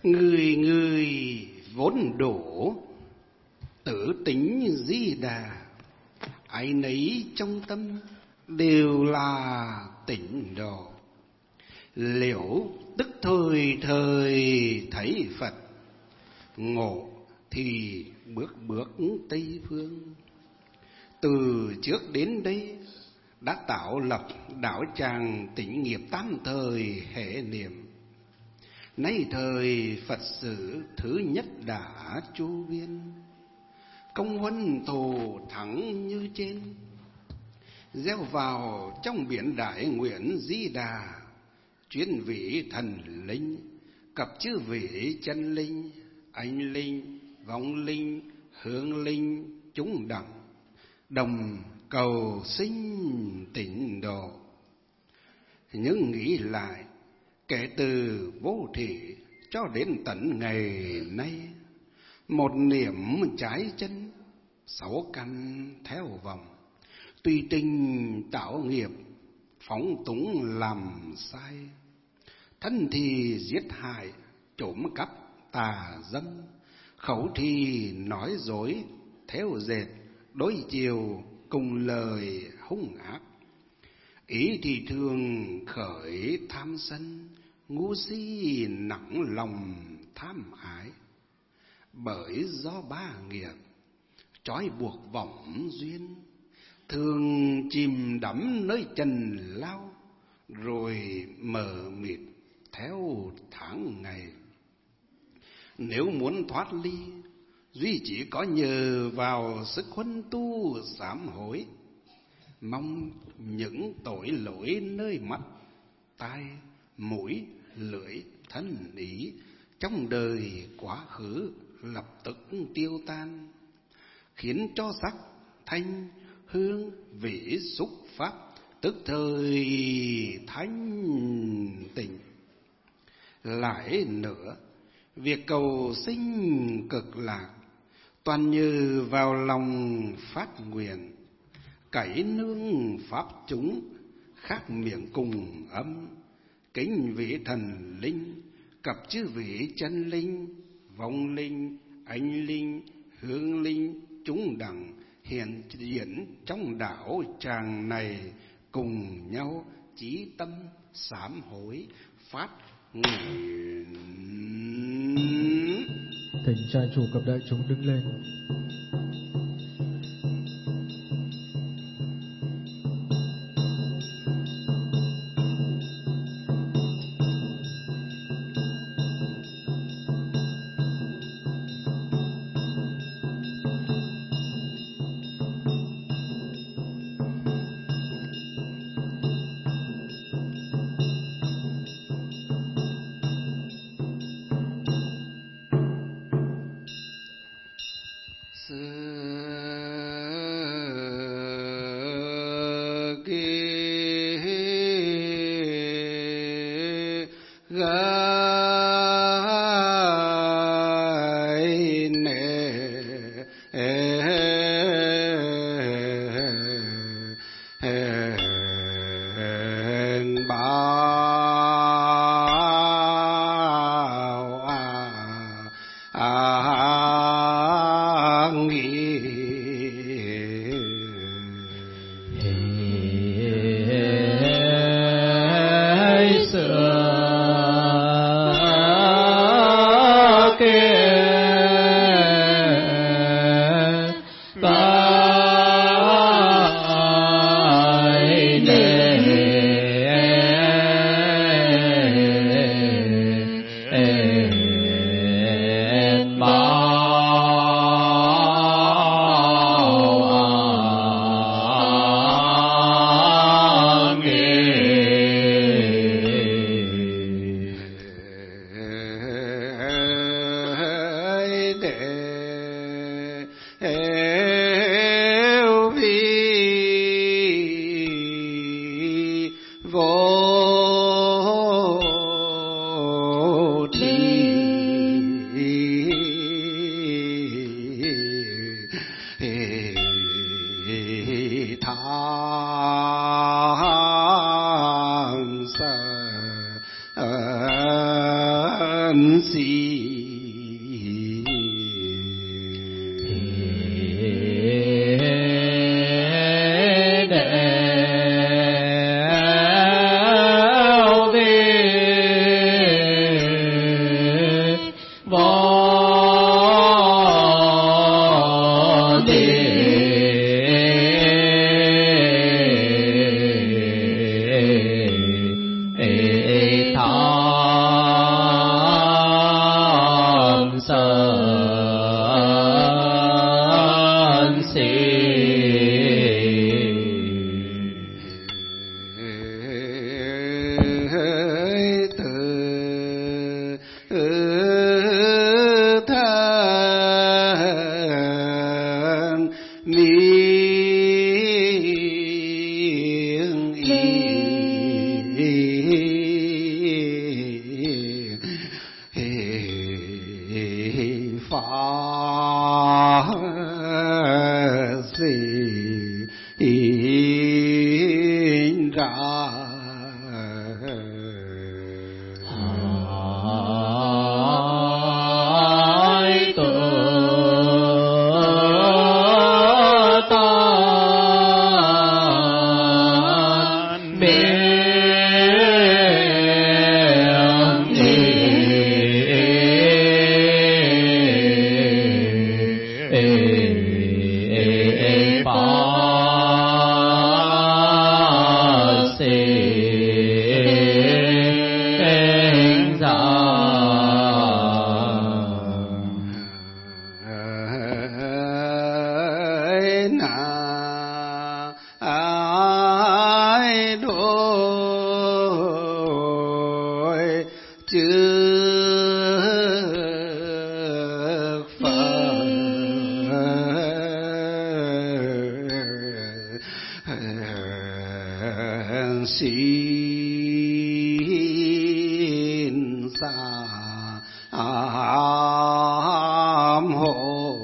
Người người vốn đổ, tử tính Di Đà, ai nấy trong tâm đều là tịnh độ. Liễu tức thời thời thấy Phật, ngộ thì bước bước Tây Phương. Từ trước đến đây đã tạo lập đạo tràng tịnh nghiệp tam thời hệ niệm. Nay thời Phật sự thứ nhất đã chu viên, công huân thù thắng như trên. Gieo vào trong biển đại nguyện Di Đà, chuyên vị thần linh, cập chư vị chân linh, anh linh, vong linh, hướng linh, chúng đẳng, đồng cầu sinh tịnh độ. Nhưng nghĩ lại, kể từ vô thị cho đến tận ngày nay, một niệm trái chân, 6 căn theo vòng, tùy tình tạo nghiệp, phóng túng làm sai. Thân thì giết hại, trộm cắp tà dâm, khẩu thì nói dối, theo dệt, đối chiều cùng lời hung ác. Ý thì thường khởi tham sân, ngu si nặng lòng tham ái. Bởi do ba nghiệp trói buộc vọng duyên, thường chìm đắm nơi trần lao, rồi mờ mịt theo tháng ngày. Nếu muốn thoát ly, duy chỉ có nhờ vào sức huân tu sám hối. Mong những tội lỗi nơi mắt, tai, mũi, lưỡi, thân ý trong đời quá khứ lập tức tiêu tan, khiến cho sắc, thanh, hương, vị, xúc, pháp tức thời thanh tịnh. Lại nữa, việc cầu sinh cực lạc toàn như vào lòng phát nguyện, cải nương pháp chúng khác miệng cùng âm, kính vị thần linh, cập chư vị chân linh, vong linh, anh linh, hướng linh, chúng đẳng hiện diện trong đạo tràng này, cùng nhau chí tâm sám hối phát nguyện. Thỉnh trai chủ cập đại chúng đứng lên. Than sĩ gà xin sám hối.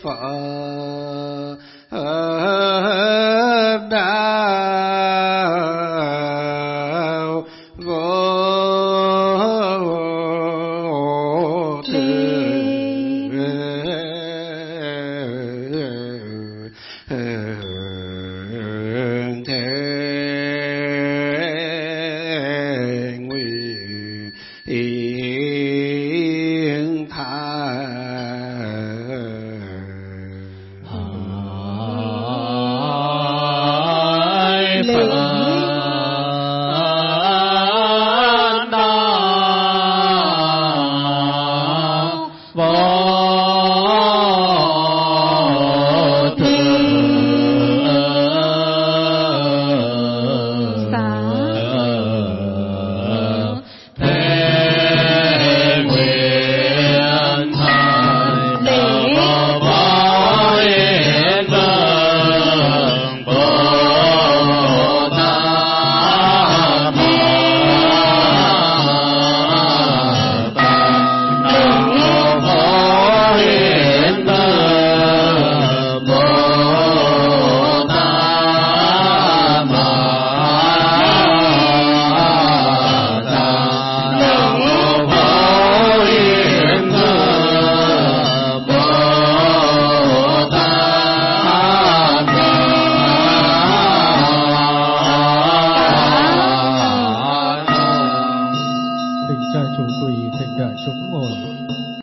Phật đạo vô Thỉnh cha chủ quỳ, thỉnh đại chúng ngồi.